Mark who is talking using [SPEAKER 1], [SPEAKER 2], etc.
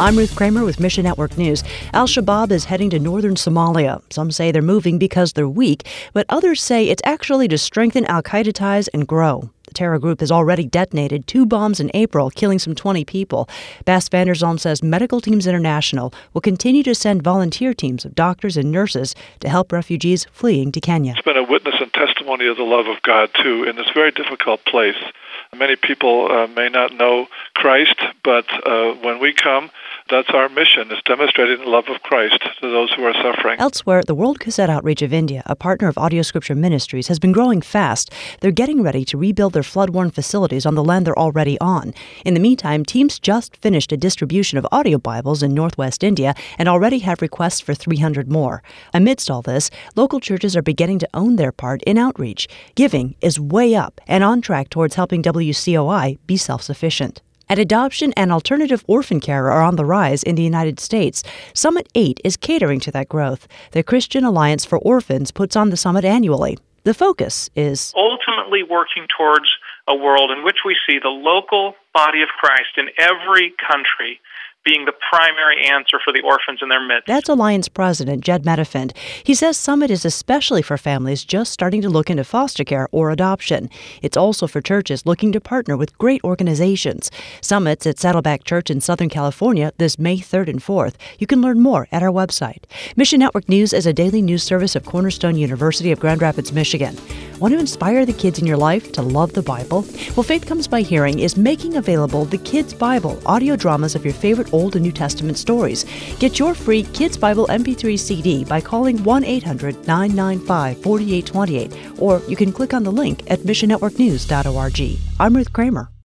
[SPEAKER 1] I'm Ruth Kramer with Mission Network News. Al-Shabaab is heading to northern Somalia. Some say they're moving because they're weak, but others say it's actually to strengthen al-Qaeda ties and grow. The terror group has already detonated 2 bombs in April, killing some 20 people. Bas van der Zalm says Medical Teams International will continue to send volunteer teams of doctors and nurses to help refugees fleeing to Kenya.
[SPEAKER 2] It's been a witness and testimony of the love of God, too, in this very difficult place. Many people may not know Christ, but when we come, that's our mission, is demonstrating the love of Christ to those who are suffering.
[SPEAKER 1] Elsewhere, the World Cassette Outreach of India, a partner of Audio Scripture Ministries, has been growing fast. They're getting ready to rebuild their flood-worn facilities on the land they're already on. In the meantime, teams just finished a distribution of audio Bibles in northwest India and already have requests for 300 more. Amidst all this, local churches are beginning to own their part in outreach. Giving is way up and on track towards helping WCOI be self-sufficient. And adoption and alternative orphan care are on the rise in the United States. Summit 8 is catering to that growth. The Christian Alliance for Orphans puts on the summit annually. The focus is
[SPEAKER 3] ultimately working towards a world in which we see the local body of Christ in every country being the primary answer for the orphans in their midst.
[SPEAKER 1] That's Alliance President Jed Metafend. He says Summit is especially for families just starting to look into foster care or adoption. It's also for churches looking to partner with great organizations. Summit's at Saddleback Church in Southern California this May 3rd and 4th. You can learn more at our website. Mission Network News is a daily news service of Cornerstone University of Grand Rapids, Michigan. Want to inspire the kids in your life to love the Bible? Well, Faith Comes by Hearing is making available the Kids Bible, audio dramas of your favorite Old and New Testament stories. Get your free Kids Bible MP3 CD by calling 1-800-995-4828, or you can click on the link at missionnetworknews.org. I'm Ruth Kramer.